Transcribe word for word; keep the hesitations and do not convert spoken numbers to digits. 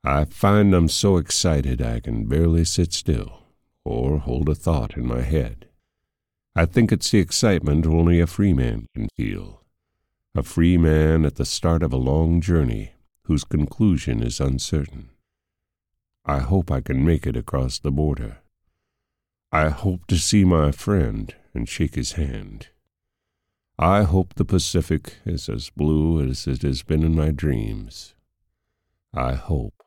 I find I'm so excited I can barely sit still or hold a thought in my head. I think it's the excitement only a free man can feel, a free man at the start of a long journey whose conclusion is uncertain. I hope I can make it across the border. I hope to see my friend and shake his hand. I hope the Pacific is as blue as it has been in my dreams. I hope